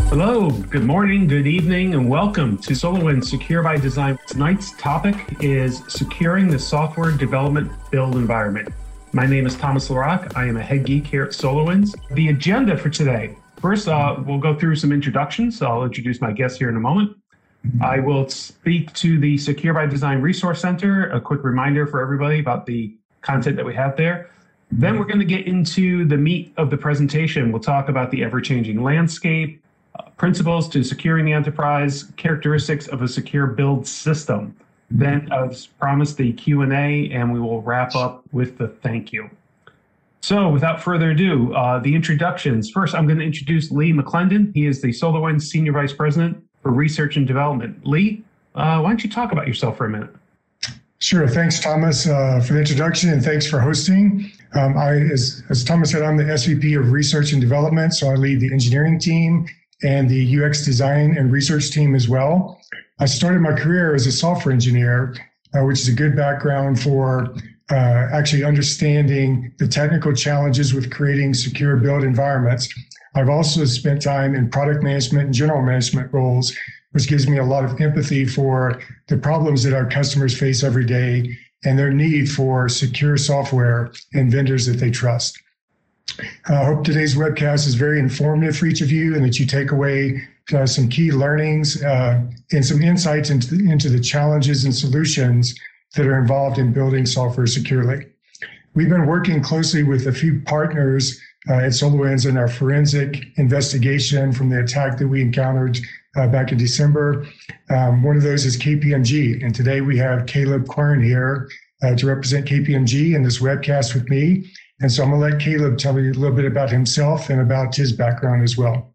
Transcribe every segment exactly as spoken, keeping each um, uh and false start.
Hello, good morning, good evening, and welcome to SolarWinds Secure by Design. Tonight's topic is securing the software development build environment. My name is Thomas LaRock. I am a head geek here at SolarWinds. The agenda for today, first uh, we'll go through some introductions. I'll introduce my guests here in a moment. I will speak to the Secure by Design Resource Center, a quick reminder for everybody about the content that we have there. Then we're going to get into the meat of the presentation. We'll talk about the ever-changing landscape, uh, principles to securing the enterprise, characteristics of a secure build system. Then, as promised, the Q and A, and we will wrap up with the thank you. So without further ado, uh, the introductions. First, I'm going to introduce Lee McClendon. He is the SolarWinds Senior Vice President for Research and Development. Lee, uh, why don't you talk about yourself for a minute? Sure. Thanks, Thomas, uh, for the introduction, and thanks for hosting. Um, I, as, as Thomas said, I'm the S V P of Research and Development, so I lead the engineering team and the U X design and research team as well. I started my career as a software engineer, uh, which is a good background for uh, actually understanding the technical challenges with creating secure build environments. I've also spent time in product management and general management roles, which gives me a lot of empathy for the problems that our customers face every day and their need for secure software and vendors that they trust. I hope today's webcast is very informative for each of you and that you take away uh, some key learnings uh, and some insights into the, into the challenges and solutions that are involved in building software securely. We've been working closely with a few partners uh, at SolarWinds in our forensic investigation from the attack that we encountered uh, back in December. Um, one of those is K P M G, and today we have Caleb Quern here uh, to represent K P M G in this webcast with me. And so I'm going to let Caleb tell you a little bit about himself and about his background as well.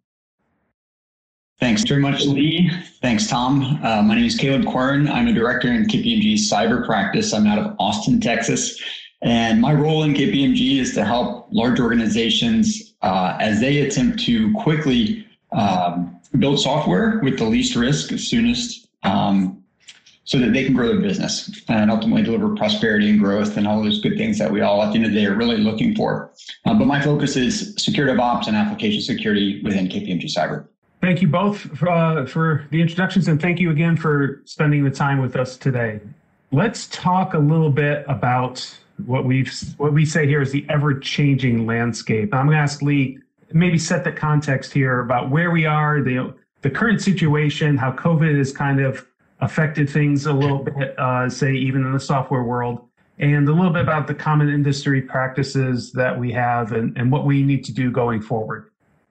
Thanks very much, Lee. Thanks, Tom. Uh, my name is Caleb Quern. I'm a director in K P M G's cyber practice. I'm out of Austin, Texas. And my role in K P M G is to help large organizations uh, as they attempt to quickly um, build software with the least risk, soonest, um, so that they can grow their business and ultimately deliver prosperity and growth and all those good things that we all at the end of the day are really looking for. Uh, but my focus is secure DevOps and application security within K P M G Cyber. Thank you both for, uh, for the introductions, and thank you again for spending the time with us today. Let's talk a little bit about what we've what we say here is the ever-changing landscape. I'm going to ask Lee, maybe set the context here about where we are, the the current situation, how COVID has kind of affected things a little bit, uh, say even in the software world, and a little bit about the common industry practices that we have and, and what we need to do going forward.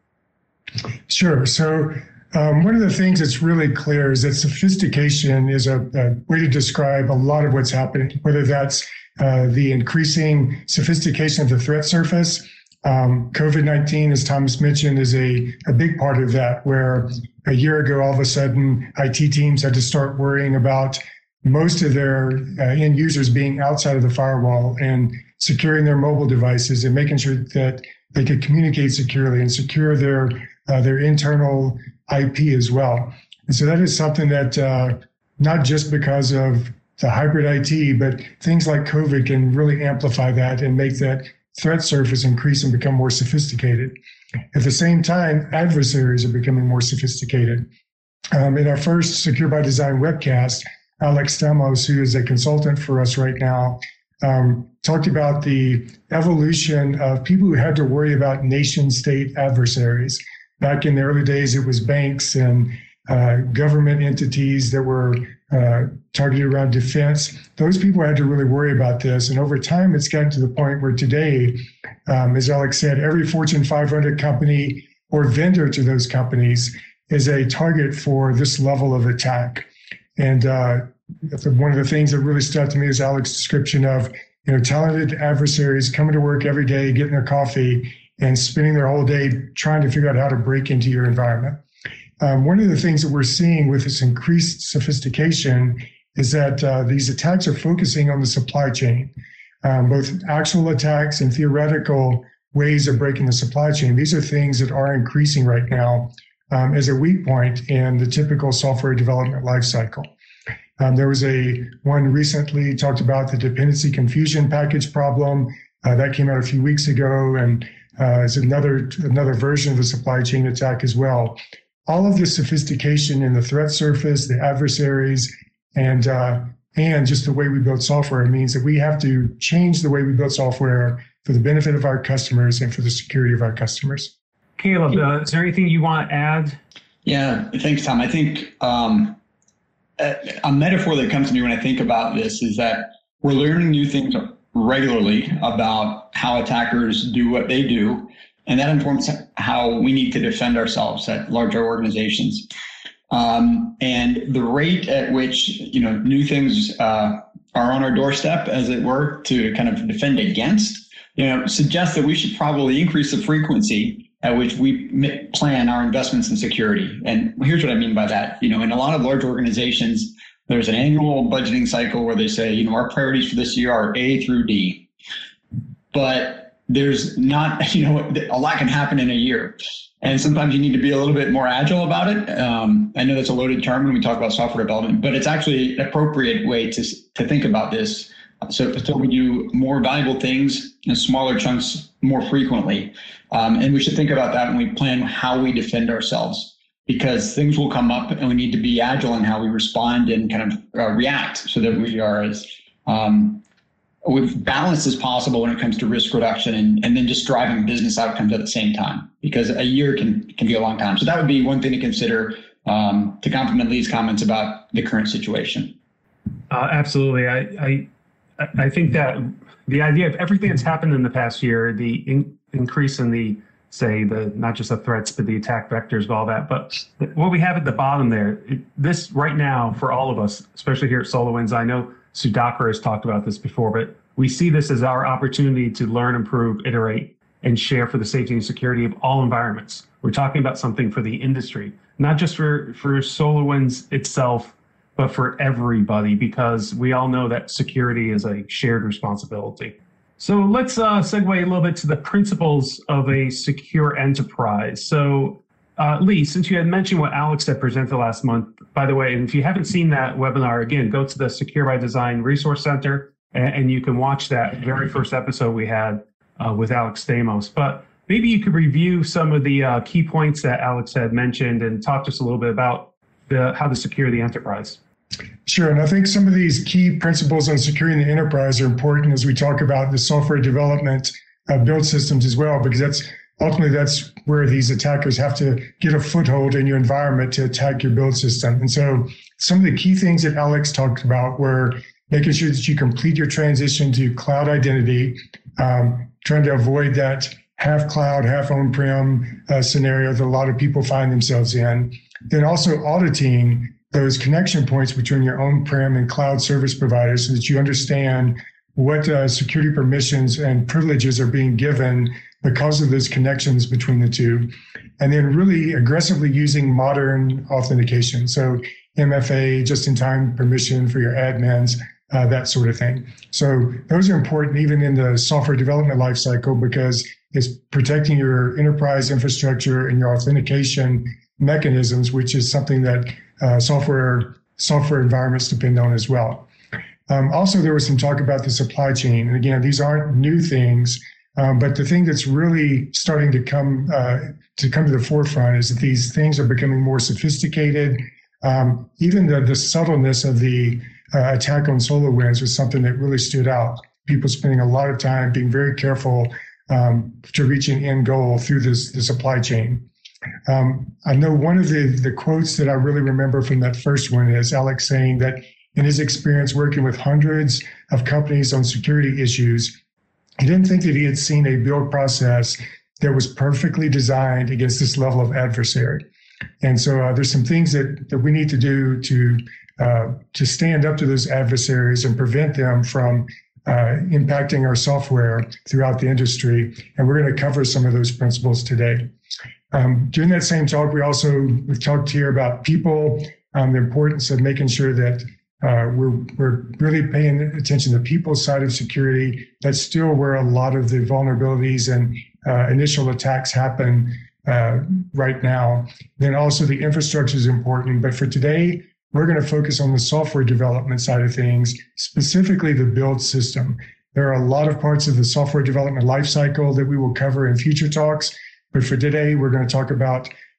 Sure. So um, one of the things that's really clear is that sophistication is a, a way to describe a lot of what's happening, whether that's uh, the increasing sophistication of the threat surface. Um, COVID nineteen, as Thomas mentioned, is a, a big part of that, where a year ago, all of a sudden, I T teams had to start worrying about most of their uh, end users being outside of the firewall and securing their mobile devices and making sure that they could communicate securely and secure their uh, their internal I P as well. And so that is something that uh, not just because of the hybrid I T, but things like COVID can really amplify that and make that threat surface increase and become more sophisticated. At the same time, adversaries are becoming more sophisticated. Um, in our first Secure by Design webcast, Alex Stamos, who is a consultant for us right now, um, talked about the evolution of people who had to worry about nation-state adversaries. Back in the early days, it was banks and uh, government entities that were uh, targeted around defense. Those people had to really worry about this. And over time, it's gotten to the point where today, um, as Alex said, every Fortune five hundred company or vendor to those companies is a target for this level of attack. And uh, one of the things that really stuck to me is Alex's description of, you know, talented adversaries coming to work every day, getting their coffee, and spending their whole day trying to figure out how to break into your environment. Um, one of the things that we're seeing with this increased sophistication is that uh, these attacks are focusing on the supply chain, um, both actual attacks and theoretical ways of breaking the supply chain. These are things that are increasing right now um, as a weak point in the typical software development lifecycle. Um, there was a one recently talked about the dependency confusion package problem uh, that came out a few weeks ago, and uh, it's another another version of the supply chain attack as well. all of the sophistication in the threat surface, the adversaries, and uh, and just the way we build software means that we have to change the way we build software for the benefit of our customers and for the security of our customers. Caleb, uh, is there anything you want to add? Yeah, thanks, Tom. I think um, a, a metaphor that comes to me when I think about this is that we're learning new things regularly about how attackers do what they do, and that informs how we need to defend ourselves at larger organizations. Um, and the rate at which, you know, new things uh, are on our doorstep, as it were, to kind of defend against, you know, suggests that we should probably increase the frequency at which we plan our investments in security. And here's what I mean by that. You know, in a lot of large organizations, there's an annual budgeting cycle where they say, you know, our priorities for this year are A through D. But there's not, you know, a lot can happen in a year. And sometimes you need to be a little bit more agile about it. Um, I know that's a loaded term when we talk about software development, but it's actually an appropriate way to, to think about this. So, so we do more valuable things in smaller chunks more frequently. Um, and we should think about that when we plan how we defend ourselves, because things will come up and we need to be agile in how we respond and kind of uh, react so that we are as um, with balanced as possible when it comes to risk reduction and, and then just driving business outcomes at the same time, because a year can, can be a long time. So that would be one thing to consider um, to complement Lee's comments about the current situation. Uh, absolutely. I, I I think that the idea of everything that's happened in the past year, the in, increase in the, say, the not just the threats, but the attack vectors of all that, but what we have at the bottom there, it, this right now for all of us, especially here at SolarWinds, I know Sudhakar has talked about this before, but we see this as our opportunity to learn, improve, iterate, and share for the safety and security of all environments. We're talking about something for the industry, not just for, for SolarWinds itself, but for everybody, because we all know that security is a shared responsibility. So let's uh, segue a little bit to the principles of a secure enterprise. So uh, Lee, since you had mentioned what Alex had presented last month, by the way, and if you haven't seen that webinar, again, go to the Secure by Design Resource Center, and, and you can watch that very first episode we had uh, with Alex Stamos. But maybe you could review some of the uh, key points that Alex had mentioned and talk to us a little bit about the, how to secure the enterprise. Sure. And I think some of these key principles on securing the enterprise are important as we talk about the software development uh, build systems as well, because that's ultimately that's where these attackers have to get a foothold in your environment to attack your build system. And so some of the key things that Alex talked about were making sure that you complete your transition to cloud identity, um, trying to avoid that half cloud, half on-prem uh, scenario that a lot of people find themselves in. Then also auditing those connection points between your on-prem and cloud service providers so that you understand what uh, security permissions and privileges are being given because of those connections between the two. And then really aggressively using modern authentication. So M F A, just-in-time permission for your admins, uh, that sort of thing. So those are important even in the software development lifecycle because it's protecting your enterprise infrastructure and your authentication mechanisms, which is something that uh, software software environments depend on as well. Um, also, there was some talk about the supply chain. And again, these aren't new things, um, but the thing that's really starting to come uh, to come to the forefront is that these things are becoming more sophisticated. Um, even the, the subtleness of the uh, attack on SolarWinds was something that really stood out. People spending a lot of time being very careful um, to reach an end goal through this the supply chain. Um, I know one of the, the quotes that I really remember from that first one is Alex saying that in his experience working with hundreds of companies on security issues, he didn't think that he had seen a build process that was perfectly designed against this level of adversary. And so uh, there's some things that, that we need to do to uh, to stand up to those adversaries and prevent them from uh, impacting our software throughout the industry. And we're going to cover some of those principles today. Um, during that same talk, we also we've talked here about people, um, the importance of making sure that uh, we're we're really paying attention to the people side of security. That's still where a lot of the vulnerabilities and uh, initial attacks happen uh, right now. Then also the infrastructure is important. But for today, we're going to focus on the software development side of things, specifically the build system. There are a lot of parts of the software development lifecycle that we will cover in future talks. But for today, we're going to talk about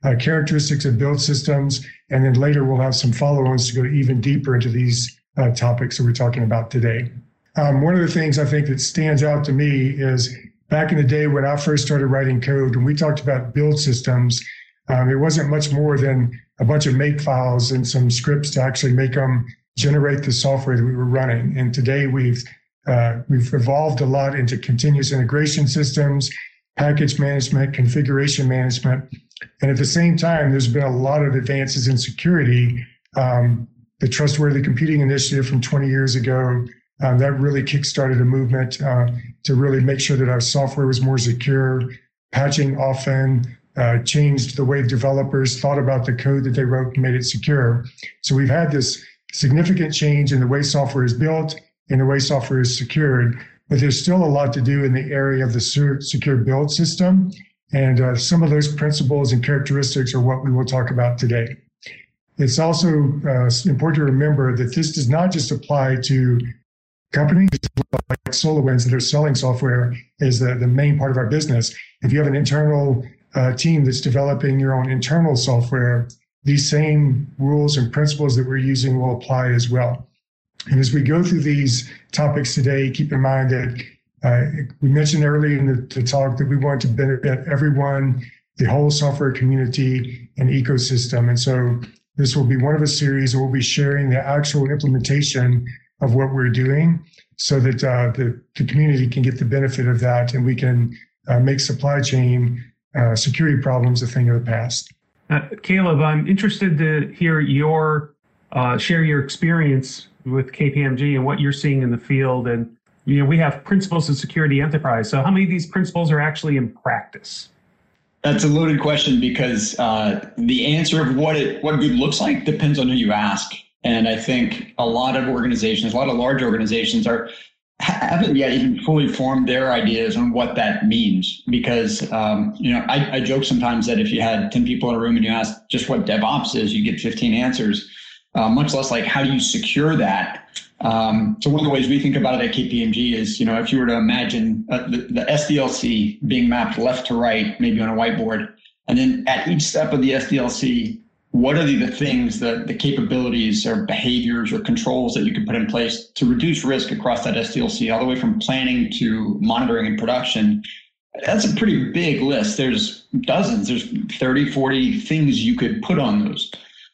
uh, characteristics of build systems, and then later we'll have some follow-ons to go even deeper into these uh, topics that we're talking about today. Um, one of the things I think that stands out to me is back in the day when I first started writing code, when we talked about build systems, um, it wasn't much more than a bunch of make files and some scripts to actually make them generate the software that we were running. And today we've uh, we've evolved a lot into continuous integration systems, package management, configuration management. And at the same time, there's been a lot of advances in security. Um, the Trustworthy Computing Initiative from twenty years ago, um, that really kickstarted a movement uh, to really make sure that our software was more secure. Patching often uh, changed the way developers thought about the code that they wrote and made it secure. So we've had this significant change in the way software is built and the way software is secured, but there's still a lot to do in the area of the secure build system. And uh, some of those principles and characteristics are what we will talk about today. It's also uh, important to remember that this does not just apply to companies like SolarWinds that are selling software is the, the main part of our business. If you have an internal uh, team that's developing your own internal software, these same rules and principles that we're using will apply as well. And as we go through these topics today, keep in mind that uh, we mentioned earlier in the, the talk that we want to benefit everyone, the whole software community and ecosystem. And so this will be one of a series where we'll be sharing the actual implementation of what we're doing so that uh, the, the community can get the benefit of that and we can uh, make supply chain uh, security problems a thing of the past. Uh, Caleb, I'm interested to hear your, uh, share your experience with K P M G and what you're seeing in the field. And, you know, we have principles of security enterprise. So how many of these principles are actually in practice? That's a loaded question because uh, the answer of what it what good looks like depends on who you ask. And I think a lot of organizations, a lot of large organizations are haven't yet even fully formed their ideas on what that means. Because, um, you know, I, I joke sometimes that if you had ten people in a room and you asked just what DevOps is, you get fifteen answers, uh, much less like how do you secure that? Um, so one of the ways we think about it at K P M G is, you know, if you were to imagine uh, the, the S D L C being mapped left to right, maybe on a whiteboard, and then at each step of the S D L C, what are the, the things, the, the capabilities or behaviors or controls that you can put in place to reduce risk across that S D L C, all the way from planning to monitoring and production? That's a pretty big list. There's dozens, there's thirty, forty things you could put on those.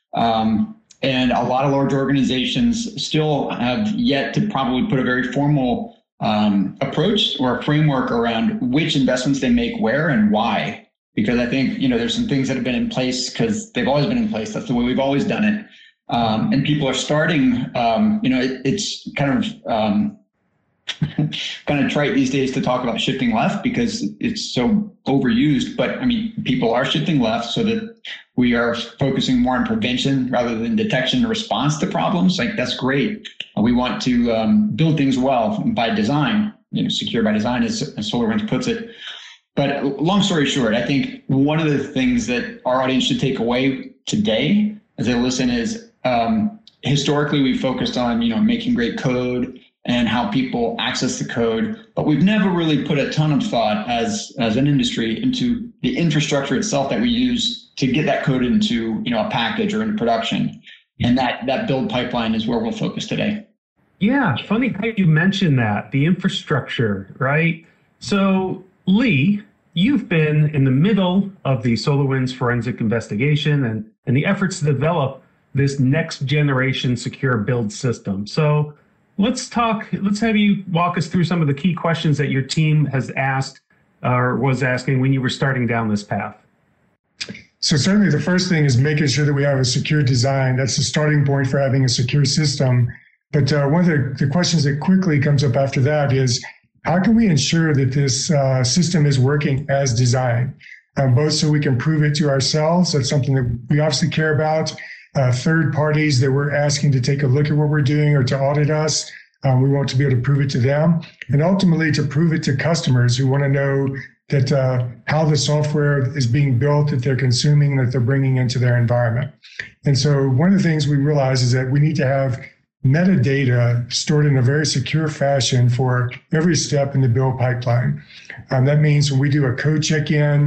Um, and a lot of large organizations still have yet to probably put a very formal um, approach or a framework around which investments they make where and why. Because I think, you know, there's some things that have been in place because they've always been in place. That's the way we've always done it. Um, and people are starting, um, you know, it, it's kind of um, kind of trite these days to talk about shifting left because it's so overused. But I mean, people are shifting left so that we are focusing more on prevention rather than detection and response to problems. Like, that's great. We want to um, build things well by design, you know, secure by design, as, as SolarWinds puts it. But long story short, I think one of the things that our audience should take away today as they listen is um, historically we focused on, you know, making great code and how people access the code, but we've never really put a ton of thought as as an industry into the infrastructure itself that we use to get that code into, you know, a package or into production. And that that build pipeline is where we'll focus today. Yeah, funny how you mentioned that, the infrastructure, right? So Lee, you've been in the middle of the SolarWinds forensic investigation and, and the efforts to develop this next generation secure build system. So let's talk, let's have you walk us through some of the key questions that your team has asked or was asking when you were starting down this path. So certainly the first thing is making sure that we have a secure design. That's the starting point for having a secure system. But uh, one of the, the questions that quickly comes up after that is, how can we ensure that this uh, system is working as designed, um, both so we can prove it to ourselves? That's something that we obviously care about. Uh, third parties that we're asking to take a look at what we're doing or to audit us, um, we want to be able to prove it to them. And ultimately to prove it to customers who want to know that uh, how the software is being built, that they're consuming, that they're bringing into their environment. And so one of the things we realize is that we need to have metadata stored in a very secure fashion for every step in the build pipeline. Um, that means when we do a code check-in,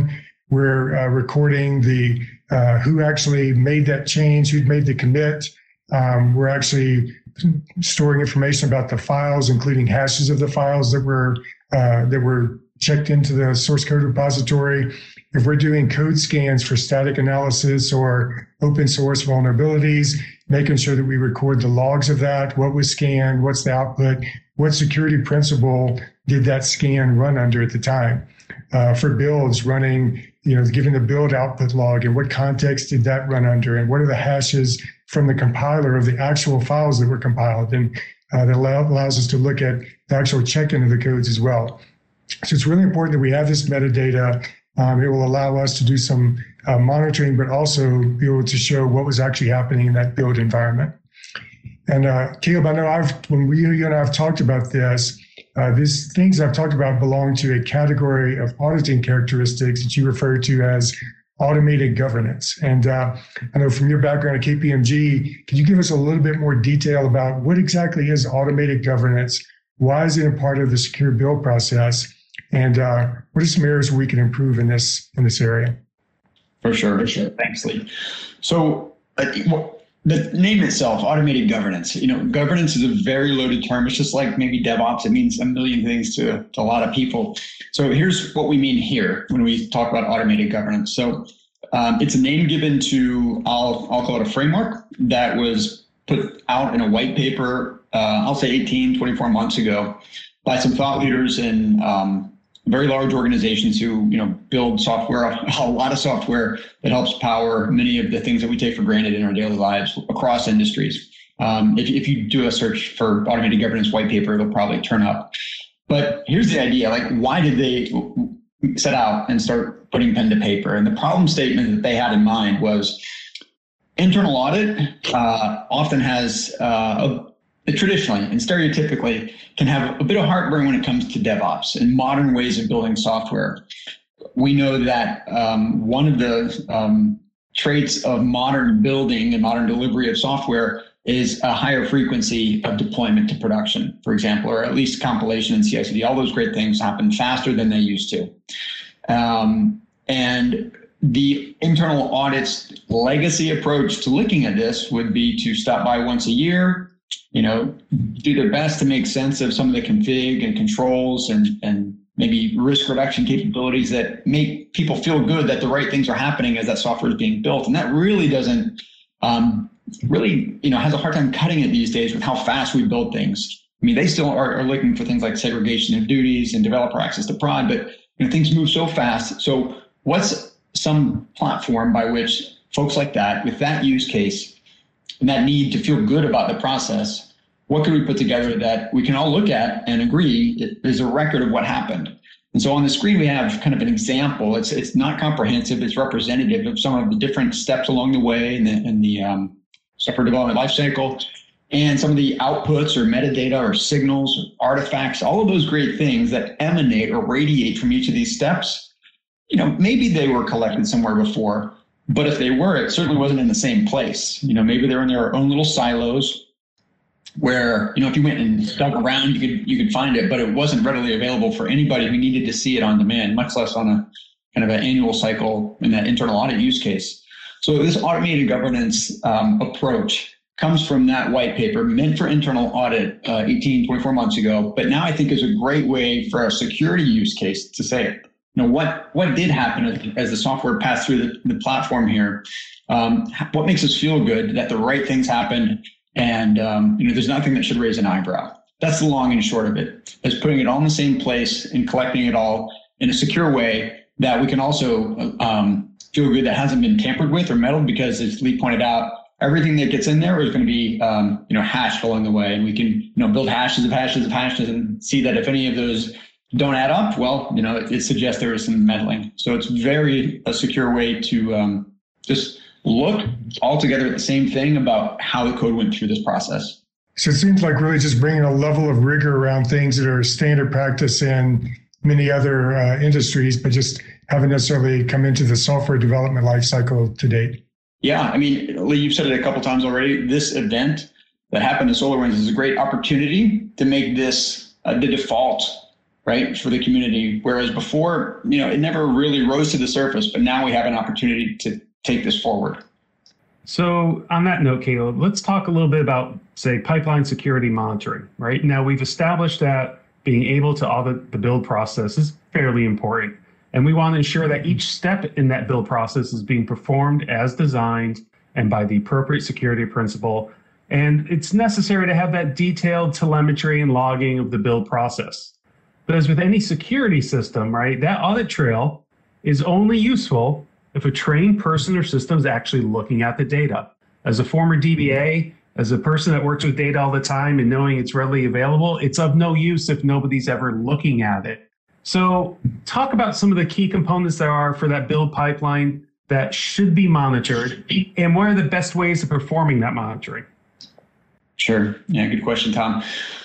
We're uh, recording the uh, who actually made that change, who made the commit. Um, we're actually storing information about the files, including hashes of the files that were uh, that were checked into the source code repository. If we're doing code scans for static analysis or open source vulnerabilities, making sure that we record the logs of that, what was scanned, what's the output, what security principle did that scan run under at the time. Uh, for builds, running, you know, giving the build output log and what context did that run under, and what are the hashes from the compiler of the actual files that were compiled. And uh, that allow, allows us to look at the actual check-in of the codes as well. So it's really important that we have this metadata. Um, it will allow us to do some uh, monitoring, but also be able to show what was actually happening in that build environment. And uh, Caleb, I know I've, when we, you and I have talked about this, uh, these things I've talked about belong to a category of auditing characteristics that you refer to as automated governance. And uh, I know from your background at K P M G, could you give us a little bit more detail about what exactly is automated governance? Why is it a part of the secure build process? And uh, what are some areas where we can improve in this in this area? For sure, for sure. Thanks, Lee. So uh, the name itself, automated governance, you know, governance is a very loaded term. It's just like maybe DevOps. It means a million things to, to a lot of people. So here's what we mean here when we talk about automated governance. So um, it's a name given to, I'll, I'll call it a framework that was put out in a white paper, uh, I'll say eighteen, twenty-four months ago by some thought leaders in um, very large organizations who, you know, build software, a lot of software that helps power many of the things that we take for granted in our daily lives across industries. Um, if, if you do a search for automated governance white paper, it'll probably turn up. But here's the idea, like, why did they set out and start putting pen to paper? And the problem statement that they had in mind was internal audit uh, often has uh, a traditionally and stereotypically can have a bit of heartburn when it comes to DevOps and modern ways of building software. We know that um, one of the um, traits of modern building and modern delivery of software is a higher frequency of deployment to production, for example, or at least compilation and C I C D. All those great things happen faster than they used to. Um, and the internal audit's legacy approach to looking at this would be to stop by once a year, you know, do their best to make sense of some of the config and controls and, and maybe risk reduction capabilities that make people feel good that the right things are happening as that software is being built. And that really doesn't, um, really, you know, has a hard time cutting it these days with how fast we build things. I mean, they still are, are looking for things like segregation of duties and developer access to prod, but you know, things move so fast. So what's some platform by which folks like that, with that use case, and that need to feel good about the process, what can we put together that we can all look at and agree is a record of what happened? And so on the screen, we have kind of an example. It's it's not comprehensive. It's representative of some of the different steps along the way in the, in the um, software development lifecycle, and some of the outputs or metadata or signals, or artifacts, all of those great things that emanate or radiate from each of these steps. You know, maybe they were collected somewhere before, but if they were, it certainly wasn't in the same place. You know, maybe they're in their own little silos where, you know, if you went and dug around, you could you could find it, but it wasn't readily available for anybody who needed to see it on demand, much less on a kind of an annual cycle in that internal audit use case. So this automated governance um, approach comes from that white paper meant for internal audit uh, eighteen, twenty-four months ago, but now I think is a great way for a security use case to say, you know, what, what did happen as, as the software passed through the, the platform here? Um, what makes us feel good that the right things happened? And, um, you know, there's nothing that should raise an eyebrow. That's the long and short of it, is putting it all in the same place and collecting it all in a secure way that we can also um, feel good that hasn't been tampered with or meddled, because as Lee pointed out, everything that gets in there is going to be, um, you know, hashed along the way. And we can, you know, build hashes of hashes of hashes and see that if any of those don't add up, well, you know, it, it suggests there is some meddling. So it's very a secure way to um, just look all together at the same thing about how the code went through this process. So it seems like really just bringing a level of rigor around things that are standard practice in many other uh, industries, but just haven't necessarily come into the software development lifecycle to date. Yeah, I mean, Lee, you've said it a couple times already. This event that happened at SolarWinds is a great opportunity to make this uh, the default right, for the community. Whereas before, you know, it never really rose to the surface, but now we have an opportunity to take this forward. So on that note, Caleb, let's talk a little bit about, say, pipeline security monitoring, right? Now, we've established that being able to audit the build process is fairly important. And we want to ensure that each step in that build process is being performed as designed and by the appropriate security principle. And it's necessary to have that detailed telemetry and logging of the build process. But as with any security system, right, that audit trail is only useful if a trained person or system is actually looking at the data. As a former D B A, as a person that works with data all the time and knowing it's readily available, it's of no use if nobody's ever looking at it. So talk about some of the key components there are for that build pipeline that should be monitored, and what are the best ways of performing that monitoring? Sure. Yeah, good question, Tom.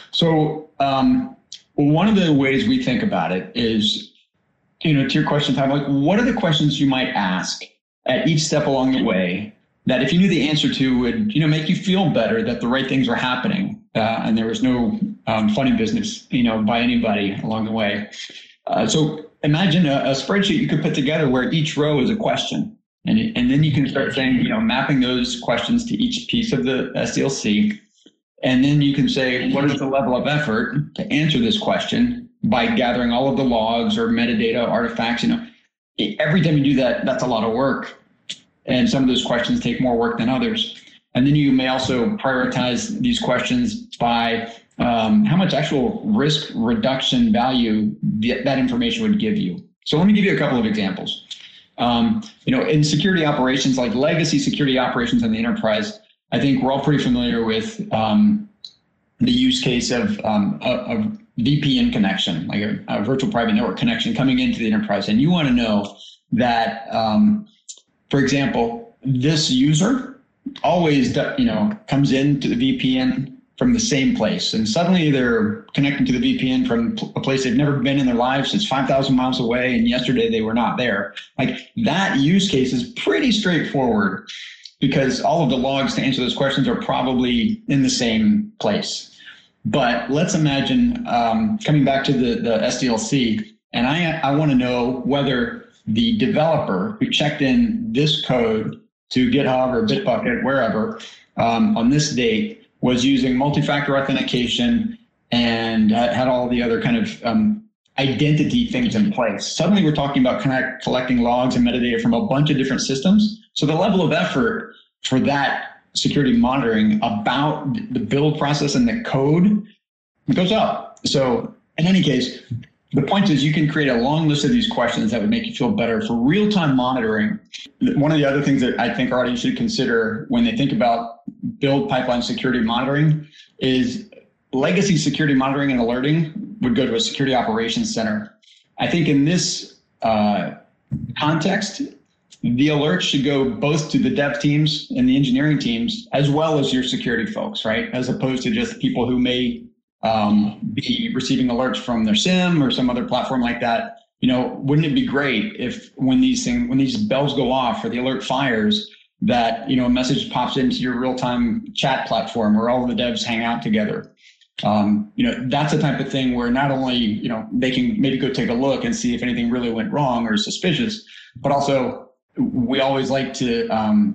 So um, one of the ways we think about it is, you know, to your question, Tom, like, what are the questions you might ask at each step along the way that if you knew the answer to would, you know, make you feel better that the right things were happening uh, and there was no um, funny business, you know, by anybody along the way. Uh, so imagine a, a spreadsheet you could put together where each row is a question. And, and then you can start saying, you know, mapping those questions to each piece of the S D L C. And then you can say, what is the level of effort to answer this question by gathering all of the logs or metadata artifacts? You know, every time you do that, that's a lot of work. And some of those questions take more work than others. And then you may also prioritize these questions by um, how much actual risk reduction value th- that information would give you. So let me give you a couple of examples. Um, you know, in security operations, like legacy security operations in the enterprise, I think we're all pretty familiar with um, the use case of um, a, a V P N connection, like a, a virtual private network connection coming into the enterprise. And you want to know that, um, for example, this user always, you know, comes into the V P N from the same place. And suddenly they're connecting to the V P N from a place they've never been in their lives. It's five thousand miles away. And yesterday they were not there. Like, that use case is pretty straightforward because all of the logs to answer those questions are probably in the same place. But let's imagine um, coming back to the, the S D L C, and I, I want to know whether the developer who checked in this code to GitHub or Bitbucket, wherever, um, on this date was using multi-factor authentication and had all the other kind of um, identity things in place. Suddenly we're talking about connect, collecting logs and metadata from a bunch of different systems. So the level of effort for that security monitoring about the build process and the code goes up. So in any case, the point is you can create a long list of these questions that would make you feel better for real-time monitoring. One of the other things that I think our audience should consider when they think about build pipeline security monitoring is legacy security monitoring and alerting would go to a security operations center. I think in this uh, context, the alerts should go both to the dev teams and the engineering teams, as well as your security folks, right? As opposed to just people who may um, be receiving alerts from their SIEM or some other platform like that. You know, wouldn't it be great if when these things, when these bells go off or the alert fires, that, you know, a message pops into your real-time chat platform where all of the devs hang out together. Um, you know, that's the type of thing where not only, you know, they can maybe go take a look and see if anything really went wrong or suspicious, but also we always like to um,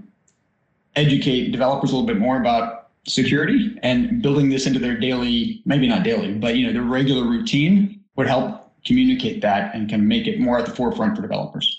educate developers a little bit more about security, and building this into their daily, maybe not daily, but, you know, their regular routine would help communicate that and can make it more at the forefront for developers.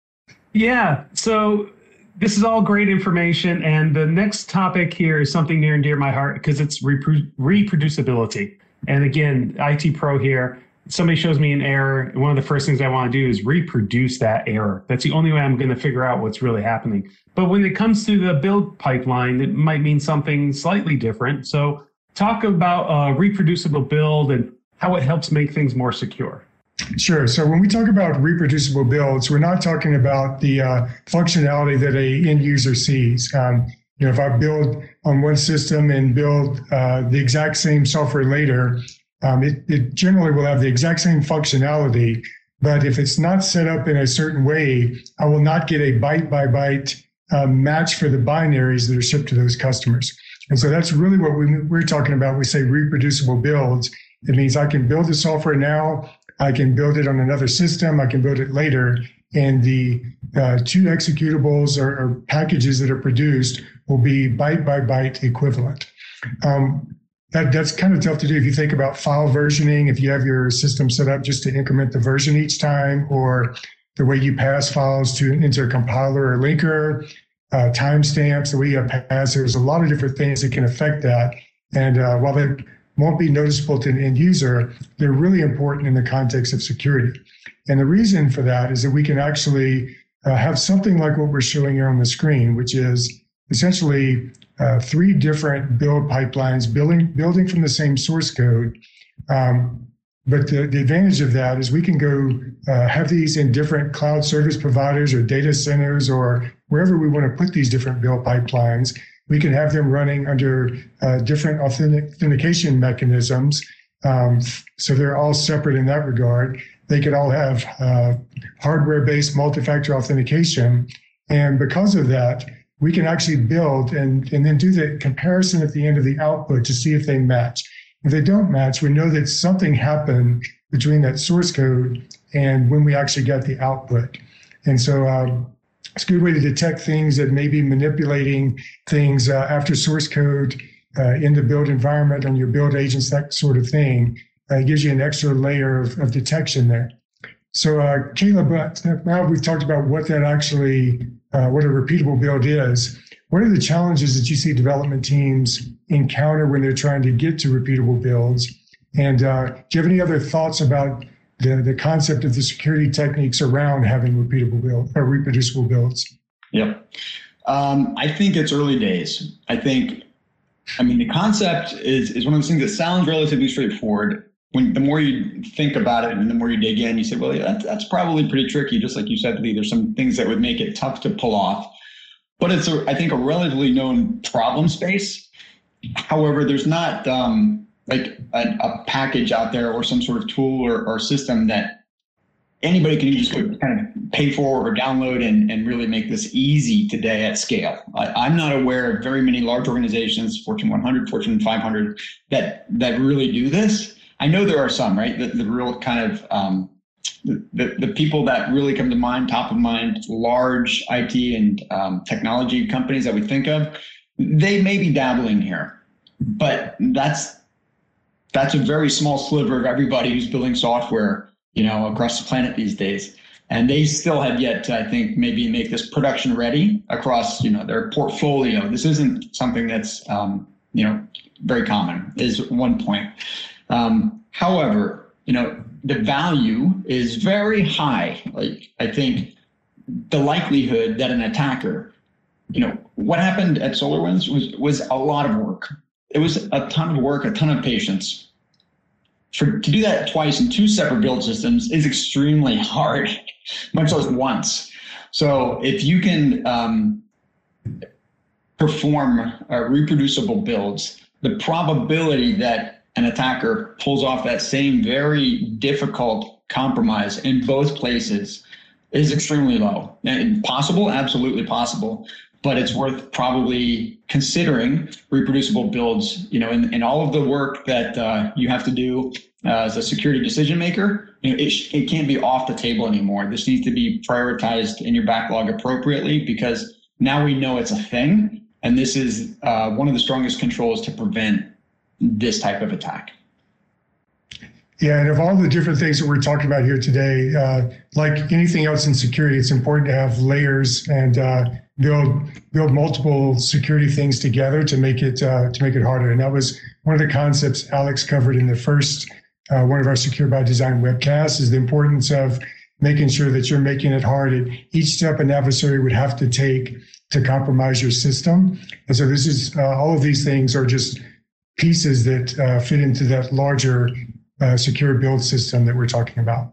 Yeah. So this is all great information. And the next topic here is something near and dear to my heart because it's repro- reproducibility. And again, I T pro here, somebody shows me an error, and one of the first things I want to do is reproduce that error. That's the only way I'm going to figure out what's really happening. But when it comes to the build pipeline, it might mean something slightly different. So talk about a reproducible build and how it helps make things more secure. Sure. So when we talk about reproducible builds, we're not talking about the uh, functionality that a end user sees. Um, you know, if I build on one system and build uh, the exact same software later, um, it, it generally will have the exact same functionality. But if it's not set up in a certain way, I will not get a byte by byte uh, match for the binaries that are shipped to those customers. And so that's really what we, we're talking about. We say reproducible builds. It means I can build the software now. I can build it on another system. I can build it later. And the uh, two executables or, or packages that are produced will be byte by byte equivalent. Um, that, that's kind of tough to do if you think about file versioning, if you have your system set up just to increment the version each time, or the way you pass files to into a compiler or linker, uh, timestamps, the way you have pass. There's a lot of different things that can affect that. And uh, while they won't be noticeable to an end user, they're really important in the context of security. And the reason for that is that we can actually uh, have something like what we're showing here on the screen, which is essentially uh, three different build pipelines building, building from the same source code. Um, but the, the advantage of that is we can go uh, have these in different cloud service providers or data centers or wherever we want to put these different build pipelines. We can have them running under uh, different authentication mechanisms. Um, so they're all separate in that regard. They could all have uh, hardware-based multi-factor authentication. And because of that, we can actually build and, and then do the comparison at the end of the output to see if they match. If they don't match, we know that something happened between that source code and when we actually got the output. And so um, it's a good way to detect things that may be manipulating things uh, after source code uh, in the build environment on your build agents, that sort of thing. Uh, it gives you an extra layer of, of detection there. So uh, Caleb, now we've talked about what that actually, uh, what a repeatable build is. What are the challenges that you see development teams encounter when they're trying to get to repeatable builds? And uh, do you have any other thoughts about the, the concept of the security techniques around having repeatable build or reproducible builds? Yep. Um, I think it's early days. I think, I mean, the concept is, is one of those things that sounds relatively straightforward. When the more you think about it and the more you dig in, you say, well, yeah, that, that's probably pretty tricky. Just like you said, Lee, there's some things that would make it tough to pull off. But it's, a, I think, a relatively known problem space. However, there's not um, like a, a package out there or some sort of tool or, or system that anybody can just kind of pay for or download and, and really make this easy today at scale. I, I'm not aware of very many large organizations, Fortune one hundred, Fortune five hundred, that that really do this. I know there are some, right? The, the real kind of um, the, the the people that really come to mind, top of mind, large I T and um, technology companies that we think of, they may be dabbling here, but that's that's a very small sliver of everybody who's building software, you know, across the planet these days. And they still have yet to, I think, maybe make this production ready across, you know, their portfolio. This isn't something that's, um, you know, very common, is one point. Um, however, you know, the value is very high. Like, I think the likelihood that an attacker, you know, what happened at SolarWinds was, was a lot of work. It was a ton of work, a ton of patience. For, to do that twice in two separate build systems is extremely hard, much less once. So if you can um, perform uh, reproducible builds, the probability that an attacker pulls off that same very difficult compromise in both places is extremely low. And possible, absolutely possible, but it's worth probably considering reproducible builds, you know, in, in all of the work that uh, you have to do uh, as a security decision maker. You know, it, it can't be off the table anymore. This needs to be prioritized in your backlog appropriately, because now we know it's a thing. And this is uh, one of the strongest controls to prevent this type of attack. Yeah, and of all the different things that we're talking about here today, uh, like anything else in security, it's important to have layers and uh, build build multiple security things together to make it uh, to make it harder. And that was one of the concepts Alex covered in the first uh, one of our Secure by Design webcasts, is the importance of making sure that you're making it hard at each step an adversary would have to take to compromise your system. And so this is uh, all of these things are just pieces that uh, fit into that larger uh, secure build system that we're talking about.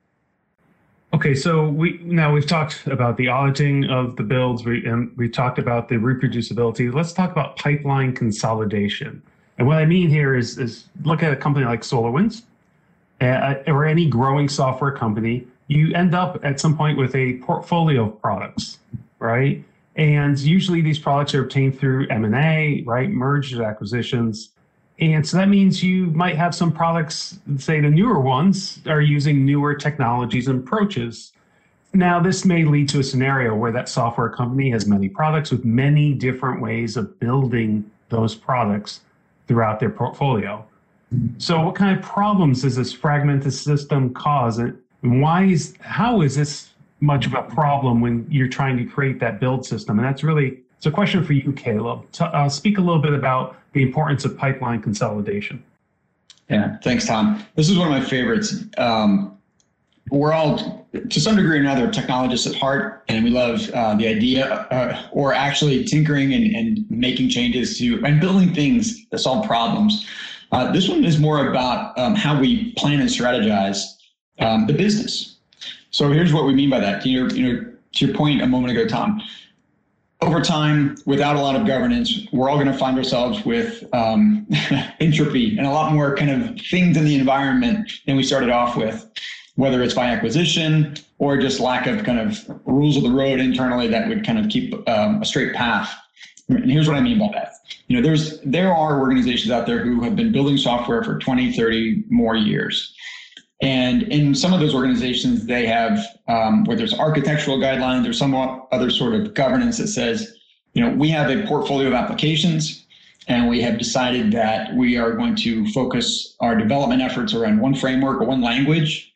Okay, so we now we've talked about the auditing of the builds, we, and we talked about the reproducibility. Let's talk about pipeline consolidation. And what I mean here is, is look at a company like SolarWinds uh, or any growing software company. You end up at some point with a portfolio of products, right? And usually these products are obtained through M and A, right? Mergers, acquisitions. And so that means you might have some products, say the newer ones, are using newer technologies and approaches. Now, this may lead to a scenario where that software company has many products with many different ways of building those products throughout their portfolio. So what kind of problems does this fragmented system cause? And why is, how is this much of a problem when you're trying to create that build system? And that's really, it's a question for you, Caleb. So, uh, speak a little bit about the importance of pipeline consolidation. Yeah, thanks, Tom. This is one of my favorites. Um, we're all, to some degree or another, technologists at heart, and we love uh, the idea uh, or actually tinkering and, and making changes to and building things that solve problems. Uh, this one is more about um, how we plan and strategize um, the business. So here's what we mean by that. You know, you know, to your point a moment ago, Tom. Over time, without a lot of governance, we're all going to find ourselves with um, entropy and a lot more kind of things in the environment than we started off with, whether it's by acquisition or just lack of kind of rules of the road internally that would kind of keep um, a straight path. And here's what I mean by that. You know, there's there are organizations out there who have been building software for twenty, thirty more years. And in some of those organizations, they have, um, whether it's architectural guidelines or some other sort of governance that says, you know, we have a portfolio of applications and we have decided that we are going to focus our development efforts around one framework or one language.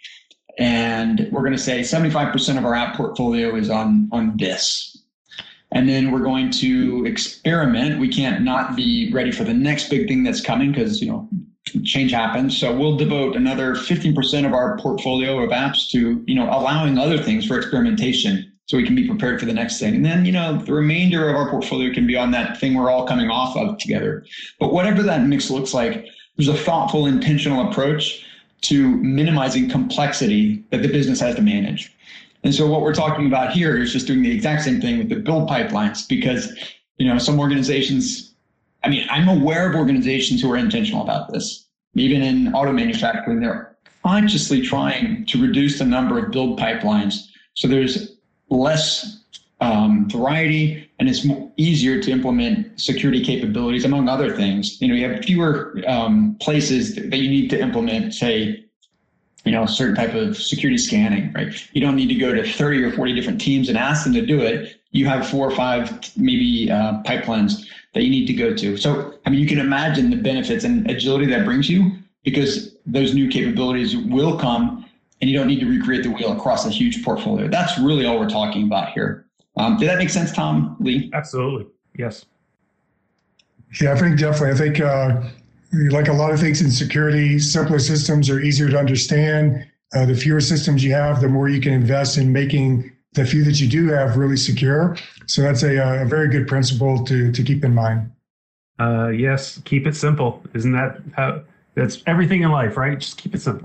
And we're going to say seventy-five percent of our app portfolio is on, on this. And then we're going to experiment. We can't not be ready for the next big thing that's coming because, you know, change happens. So we'll devote another fifteen percent of our portfolio of apps to, you know, allowing other things for experimentation so we can be prepared for the next thing. And then, you know, the remainder of our portfolio can be on that thing we're all coming off of together. But whatever that mix looks like, there's a thoughtful, intentional approach to minimizing complexity that the business has to manage. And so what we're talking about here is just doing the exact same thing with the build pipelines, because, you know, some organizations, I mean, I'm aware of organizations who are intentional about this. Even in auto manufacturing, they're consciously trying to reduce the number of build pipelines so there's less um, variety and it's more easier to implement security capabilities, among other things. You know, you have fewer um, places that you need to implement, say, you know, a certain type of security scanning, right? You don't need to go to thirty or forty different teams and ask them to do it. You have four or five maybe uh, pipelines that you need to go to. So, I mean, you can imagine the benefits and agility that brings you because those new capabilities will come and you don't need to recreate the wheel across a huge portfolio. That's really all we're talking about here. Um, did that make sense, Tom, Lee? Absolutely. Yes. Yeah, I think definitely. I think uh, like a lot of things in security, simpler systems are easier to understand. Uh, the fewer systems you have, the more you can invest in making the few that you do have really secure. So that's a, a very good principle to to keep in mind. Uh, yes, keep it simple. Isn't that how? That's everything in life, right? Just keep it simple.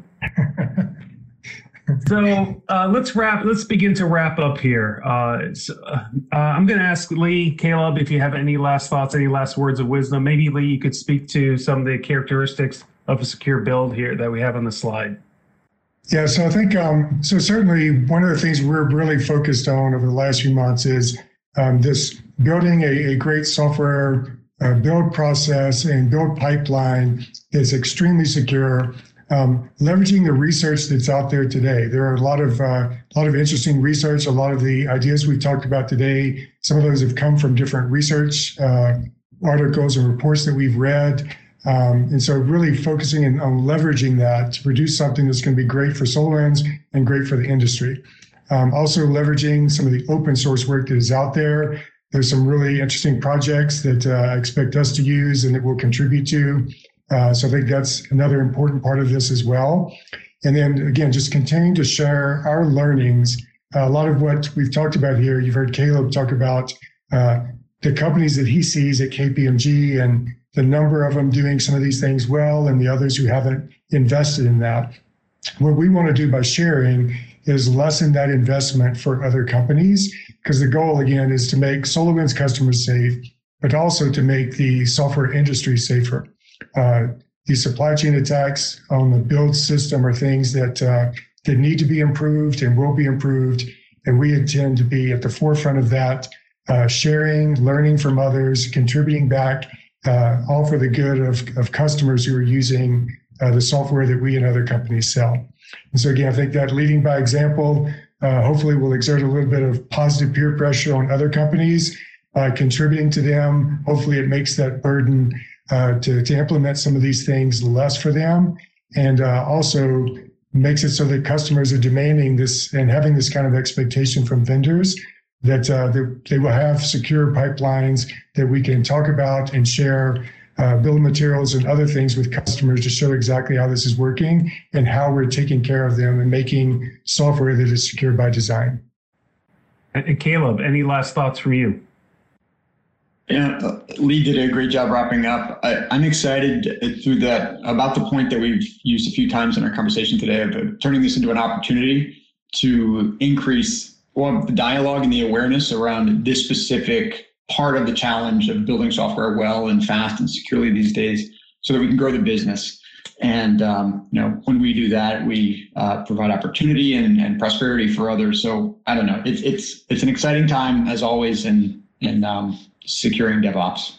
So uh, let's wrap. Let's begin to wrap up here. Uh, so, uh, I'm going to ask Lee, Caleb, if you have any last thoughts, any last words of wisdom. Maybe Lee, you could speak to some of the characteristics of a secure build here that we have on the slide. Yeah, so I think, um, so certainly one of the things we're really focused on over the last few months is um, this building a, a great software uh, build process and build pipeline that's extremely secure, um, leveraging the research that's out there today. There are a lot of, uh, a lot of interesting research, a lot of the ideas we've talked about today. Some of those have come from different research uh, articles and reports that we've read. Um, and so really focusing in, on leveraging that to produce something that's going to be great for SolarWinds and great for the industry. Um, also leveraging some of the open source work that is out there. There's some really interesting projects that uh, I expect us to use and that we'll contribute to. Uh, so I think that's another important part of this as well. And then again, just continuing to share our learnings. Uh, a lot of what we've talked about here, you've heard Caleb talk about uh, the companies that he sees at K P M G and the number of them doing some of these things well and the others who haven't invested in that. What we want to do by sharing is lessen that investment for other companies, because the goal, again, is to make SolarWinds customers safe, but also to make the software industry safer. Uh, these supply chain attacks on the build system are things that, uh, that need to be improved and will be improved, and we intend to be at the forefront of that, uh, sharing, learning from others, contributing back, uh, all for the good of, of customers who are using uh, the software that we and other companies sell. And so again, I think that leading by example uh, hopefully will exert a little bit of positive peer pressure on other companies by contributing to them. Hopefully it makes that burden uh, to, to implement some of these things less for them, and uh, also makes it so that customers are demanding this and having this kind of expectation from vendors that, uh, that they will have secure pipelines that we can talk about and share uh, bill of materials and other things with customers to show exactly how this is working and how we're taking care of them and making software that is secure by design. And Caleb, any last thoughts from you? Yeah, Lee did a great job wrapping up. I, I'm excited through that about the point that we've used a few times in our conversation today of turning this into an opportunity to increase well, the dialogue and the awareness around this specific part of the challenge of building software well and fast and securely these days, so that we can grow the business. And um, you know, when we do that, we uh, provide opportunity and, and prosperity for others. So I don't know, it's it's it's an exciting time as always in in um, securing DevOps.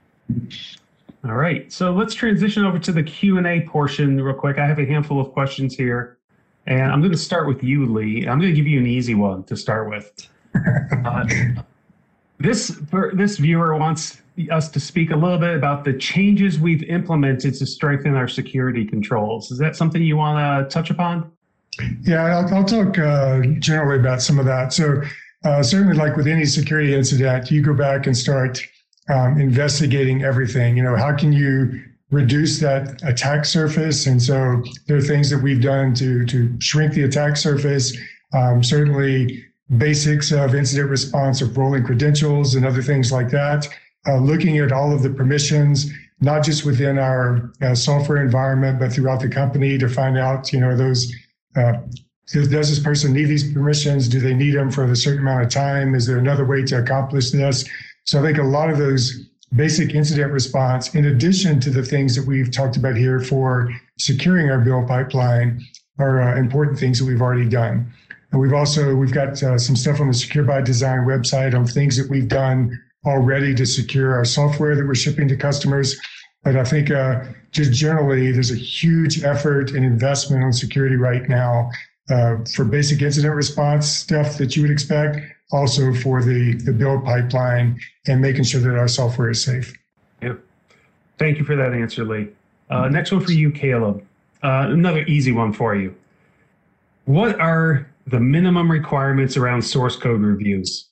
All right, so let's transition over to the Q and A portion real quick. I have a handful of questions here, and I'm going to start with you, Lee. I'm going to give you an easy one to start with. Uh, this this viewer wants us to speak a little bit about the changes we've implemented to strengthen our security controls. Is that something you want to touch upon? Yeah, I'll, I'll talk uh, generally about some of that. So uh, certainly, like with any security incident, you go back and start um, investigating everything. You know, how can you reduce that attack surface? And so there are things that we've done to to shrink the attack surface. Um, certainly, basics of incident response, of rolling credentials and other things like that. Uh, looking at all of the permissions, not just within our uh, software environment, but throughout the company to find out, you know, those, uh, does this person need these permissions? Do they need them for a certain amount of time? Is there another way to accomplish this? So I think a lot of those basic incident response, in addition to the things that we've talked about here for securing our build pipeline, are uh, important things that we've already done. And we've also, we've got uh, some stuff on the Secure by Design website on things that we've done already to secure our software that we're shipping to customers. But I think uh, just generally, there's a huge effort and investment on security right now uh, for basic incident response stuff that you would expect, also for the, the build pipeline and making sure that our software is safe. Yeah. Thank you for that answer, Lee. Uh, next one for you, Caleb. Uh, another easy one for you. What are the minimum requirements around source code reviews?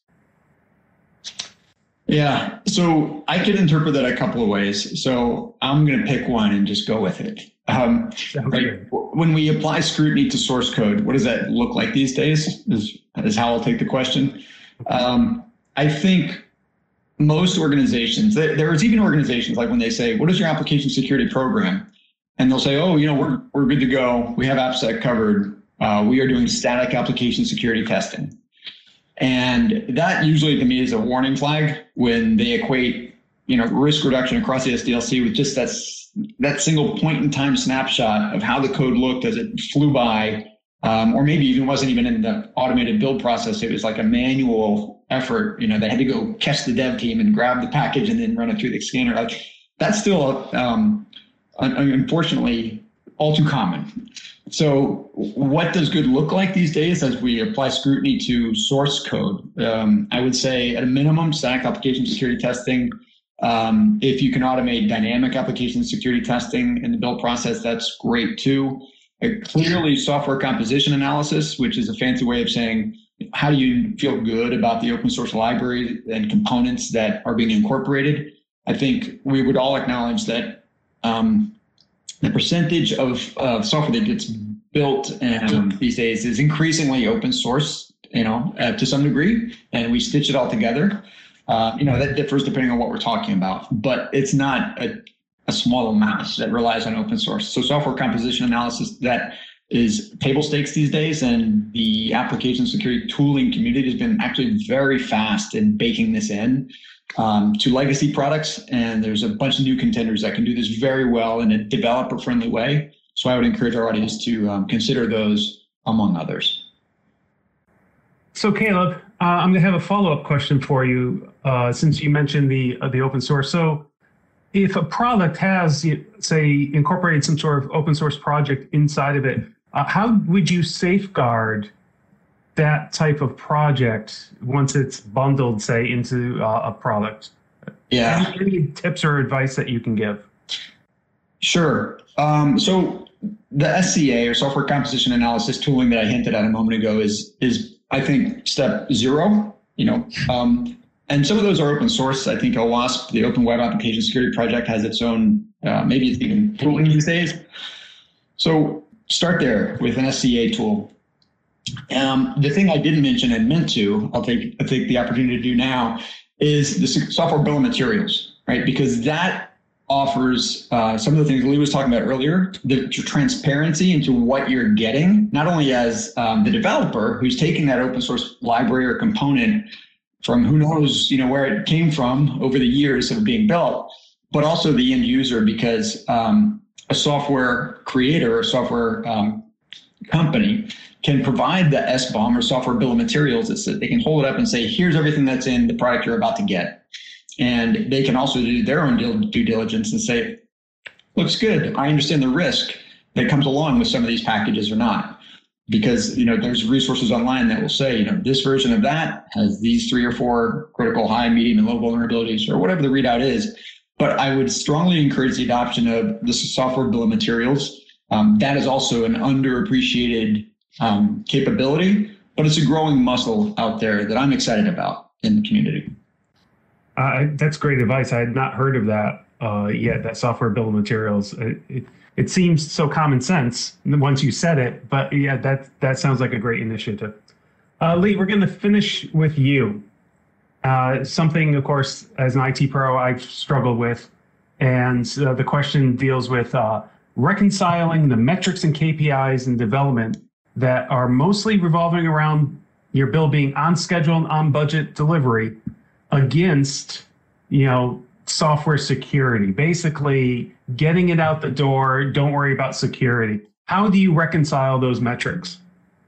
Yeah, so I could interpret that a couple of ways. So I'm going to pick one and just go with it. Um, right? When we apply scrutiny to source code, what does that look like these days? Is, is how I'll take the question. Um, I think most organizations, there's even organizations like when they say, what is your application security program? And they'll say, oh, you know, we're, we're good to go. We have AppSec covered. Uh, we are doing static application security testing. And that usually to me is a warning flag when they equate, you know, risk reduction across the S D L C with just that, that single point in time snapshot of how the code looked as it flew by, um, or maybe even wasn't even in the automated build process. It was like a manual effort. You know, they had to go catch the dev team and grab the package and then run it through the scanner. Like that's still, um, unfortunately, all too common. So what does good look like these days as we apply scrutiny to source code? Um, I would say at a minimum, static application security testing. Um, if you can automate dynamic application security testing in the build process, that's great too. Uh, clearly, software composition analysis, which is a fancy way of saying, how do you feel good about the open source library and components that are being incorporated? I think we would all acknowledge that um, the percentage of uh, software that gets built um, these days is increasingly open source, you know, uh, to some degree, and we stitch it all together. Uh, you know, that differs depending on what we're talking about, but it's not a, a small amount that relies on open source. So software composition analysis, that is table stakes these days, and the application security tooling community has been actually very fast in baking this in Um, to legacy products, and there's a bunch of new contenders that can do this very well in a developer-friendly way. So I would encourage our audience to um, consider those among others. So Caleb, uh, I'm going to have a follow-up question for you uh, since you mentioned the uh, the open source. So if a product has, say, incorporated some sort of open source project inside of it, uh, how would you safeguard that type of project once it's bundled, say, into uh, a product? Yeah. Any, any tips or advice that you can give? Sure. Um, so the S C A, or software composition analysis tooling, that I hinted at a moment ago is, is I think, step zero. You know, um, and some of those are open source. I think OWASP, the Open Web Application Security Project, has its own, uh, maybe it's even tooling these days. So start there with an S C A tool. Um, the thing I didn't mention and meant to, I'll take, I'll take the opportunity to do now, is the software bill of materials, right? Because that offers uh, some of the things Lee was talking about earlier, the transparency into what you're getting, not only as um, the developer who's taking that open source library or component from who knows, you know, where it came from over the years of being built, but also the end user, because um, a software creator or software um, company can provide the S B O M or software bill of materials that they can hold it up and say, here's everything that's in the product you're about to get. And they can also do their own due diligence and say, looks good. I understand the risk that comes along with some of these packages or not. Because, you know, there's resources online that will say, you know, this version of that has these three or four critical high, medium, and low vulnerabilities, or whatever the readout is. But I would strongly encourage the adoption of the software bill of materials. Um, that is also an underappreciated um, capability, but it's a growing muscle out there that I'm excited about in the community. Uh, that's great advice. I had not heard of that uh, yet, that software bill of materials. It, it, it seems so common sense once you said it, but yeah, that, that sounds like a great initiative. Uh, Lee, we're going to finish with you. Uh, something, of course, as an I T pro, I've struggled with. And uh, the question deals with uh, reconciling the metrics and K P Is in development that are mostly revolving around your bill being on schedule and on budget delivery against, you know, software security, basically getting it out the door. Don't worry about security. How do you reconcile those metrics?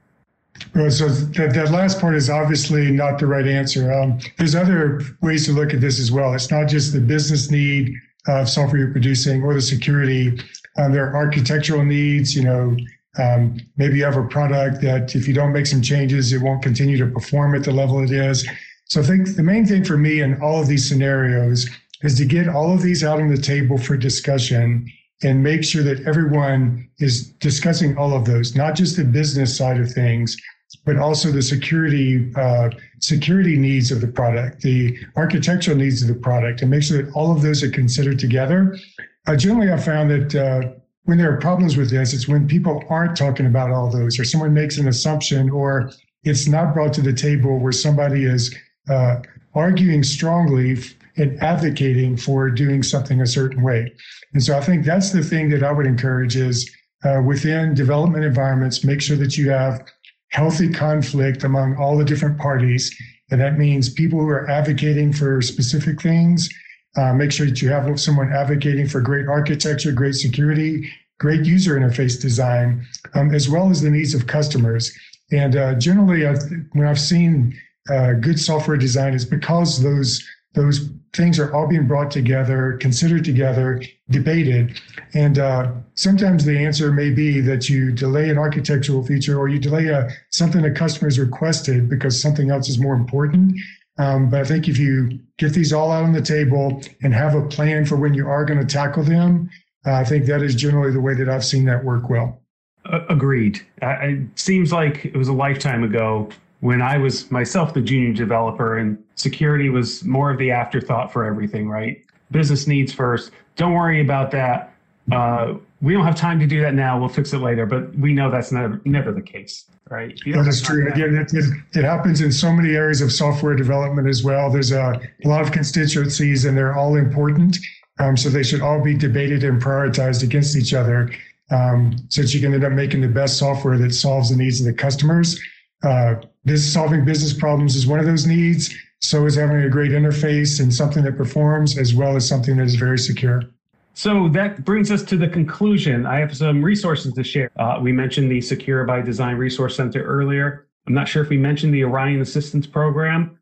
Well, so that, that last part is obviously not the right answer. Um, there's other ways to look at this as well. It's not just the business need of software you're producing or the security. Um, there are architectural needs. You know, um, maybe you have a product that if you don't make some changes, it won't continue to perform at the level it is. So I think the main thing for me in all of these scenarios is to get all of these out on the table for discussion and make sure that everyone is discussing all of those, not just the business side of things, but also the security uh, security needs of the product, the architectural needs of the product, and make sure that all of those are considered together. Uh, generally, I found that uh, when there are problems with this, it's when people aren't talking about all those, or someone makes an assumption, or it's not brought to the table where somebody is uh, arguing strongly and advocating for doing something a certain way. And so I think that's the thing that I would encourage is uh, within development environments, make sure that you have healthy conflict among all the different parties. And that means people who are advocating for specific things, uh, make sure that you have someone advocating for great architecture, great security, great user interface design, um, as well as the needs of customers. And uh, generally, I've, when I've seen uh, good software design, it's because those those things are all being brought together, considered together, debated. And uh, sometimes the answer may be that you delay an architectural feature or you delay a, something a customer's requested because something else is more important. Um, but I think if you get these all out on the table and have a plan for when you are going to tackle them, uh, I think that is generally the way that I've seen that work well. Uh, agreed. Uh, it seems like it was a lifetime ago when I was myself the junior developer and security was more of the afterthought for everything, right? Business needs first. Don't worry about that. Uh, we don't have time to do that now. We'll fix it later. But we know that's never, never the case, right? That is true. Again, it, it, it happens in so many areas of software development as well. There's a, a lot of constituencies and they're all important. Um, so they should all be debated and prioritized against each other um, so that you can end up making the best software that solves the needs of the customers. Uh, this solving business problems is one of those needs. So is having a great interface and something that performs, as well as something that is very secure. So that brings us to the conclusion. I have some resources to share. Uh, we mentioned the Secure by Design Resource Center earlier. I'm not sure if we mentioned the Orion Assistance Program.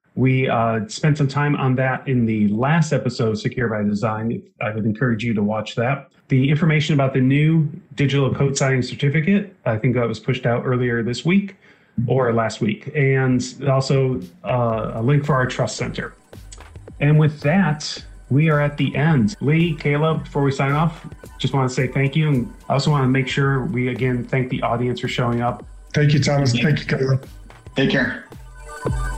We uh, spent some time on that in the last episode of Secure by Design. I would encourage you to watch that. The information about the new digital code signing certificate, I think that was pushed out earlier this week or last week. And also uh, a link for our Trust Center. And with that, we are at the end. Lee, Caleb, before we sign off, just want to say thank you. And I also want to make sure we, again, thank the audience for showing up. Thank you, Thomas. Thank you, Caleb. Take care.